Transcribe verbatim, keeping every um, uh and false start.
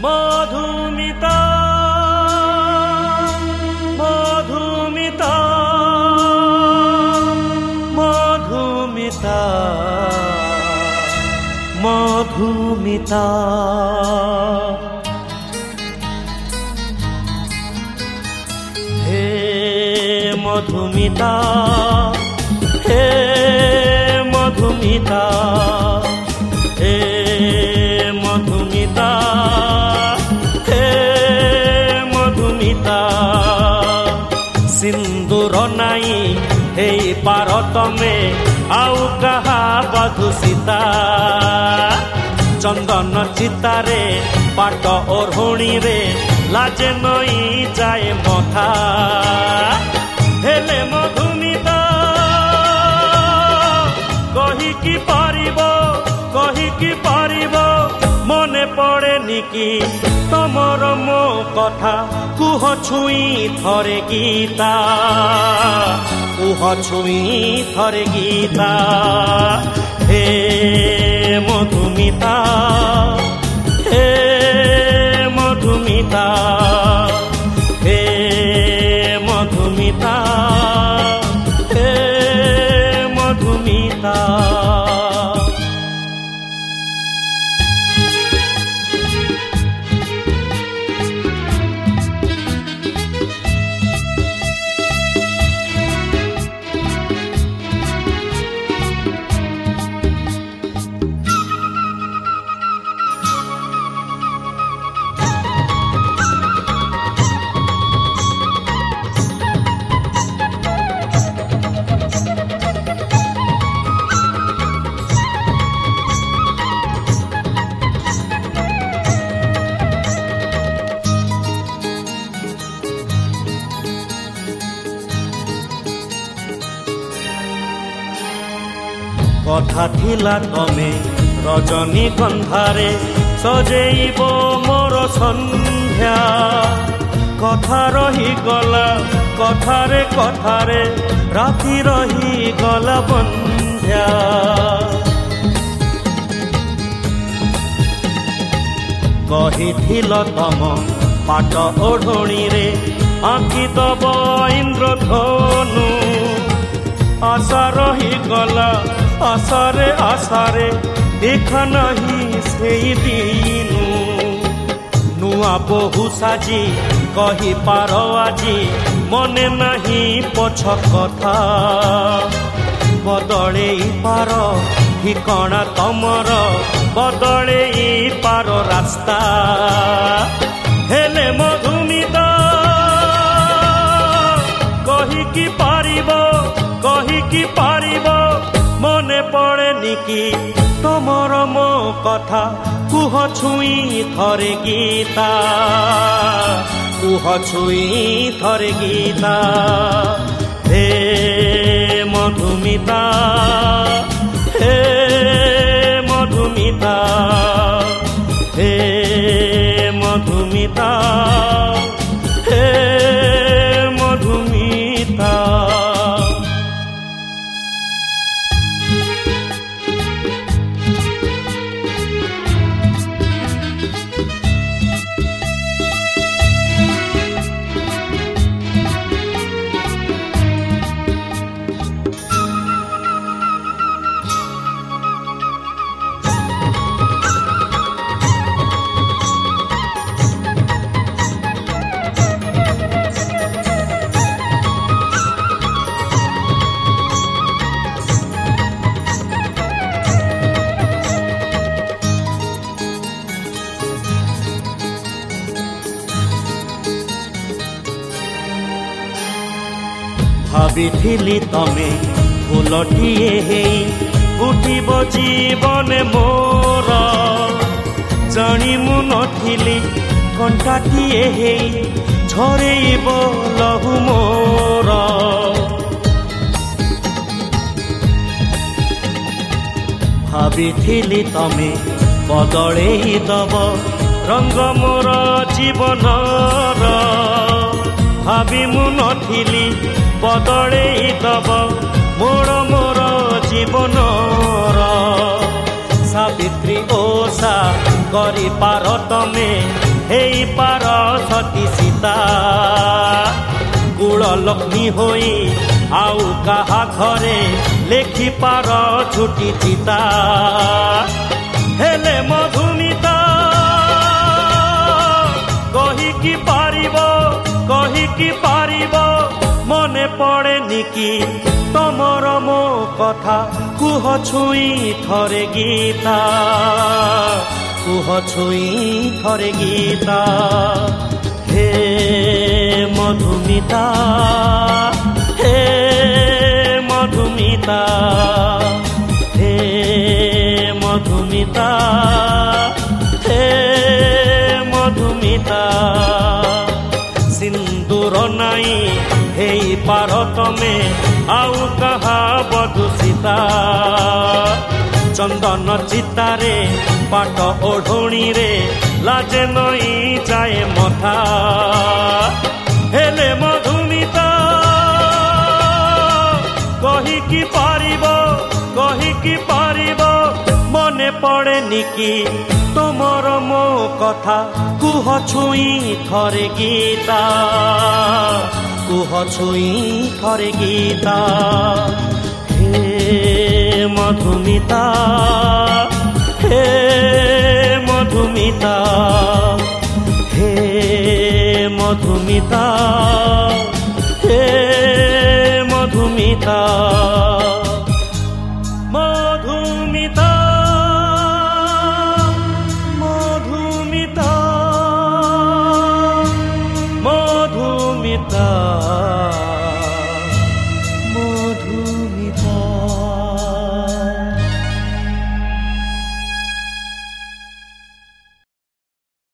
মধুমিতা মধুমিতা মধুমিতা মধুমিতা হে মধুমিতা হে মধুমিতা হে মধুমিতা হে মধুমিতা সিন্দুর নাই হেই পার তমে আউ কাহা বধুসিতা চন্দন চিতারে পাট ওঢ়ণী রে লাজে নই যায় মথা হেলে মধুমিতা কহিকি পারিব কহিকি পারিব মনে পড়ে নিকি তমর মো কথা কুহ ছুঁই থরে গীতা কুহ ছুঁই থরে গীতা হে মধুমিতা হে মধুমিতা হে মধুমিতা হে মধুমিতা কথা থিলা তমে রজনী গন্ধারে সজেইব মোর সন্ধ্যা কথা রহি গলা কথারে কথারে রাতি রহি গলা বন্ধ্যা কহিথিল তম পাট ওঢ়ণী রে আঁকি দব ইন্দ্রধনু আশা রহি গলা আশারে আশারে দেখা নাহি সেই দিনু নুয়া বহু সাজি কহি পার আজি মনে নাহি পছ কথা বদলেই পার ঠিকଣା তমর বদলেই পার রাস্তা হেলে মধুমিতা কহিকি পারিব কহিকি পারিব মনে পড়ে নিকি তমর মো কথা কুহ ছুঁই থরে গীতা কুহ ছুঁই থরে গীতা হে মধুমিতা হে মধুমিতা হে মধুমিতা হে মধুমিতা ভাবিথিলি তমে ফুলটিয়ে হেই উঠিব জীবনে মোর জানি মু নথিলি কণ্টাটিয়ে হেই ঝরেইব লহু মোর ভাবিথিলি তমে বদলেই দব রঙ্গ মোর জীবনর ভাবি মু নথিলি বদলেই দব মোর মোর জীবনর সাবিত্রী ওষা করি পার তমে हेई पार सती सीता कूल लक्ष्मी होई आउ कहा घरे लेखि पार छुटी चिता हेले मधुमिता कही कि पारिबो कही कि पारिबो मने पड़े निकी तमर मो कथा कुह छुई थरे गीता कुह छुई थरे गीता हे मधुमिता हे मधुमिता हे मधुमिता हे मधुमिता सिंदूर नाई हेई पार तमे आउ कहा बधु सीता चंदन चितारे पाट ओढ़णी रे लाजे नई जाए मथा हेले मधुमिता कही कि पारिबो कही कि पारिबो मने पड़े निकी तुमर मो कथा कुह छुई थरे गीता कुह छुई थरे गीता हे मधुमिता हे मधुमिता हे मधुमिता।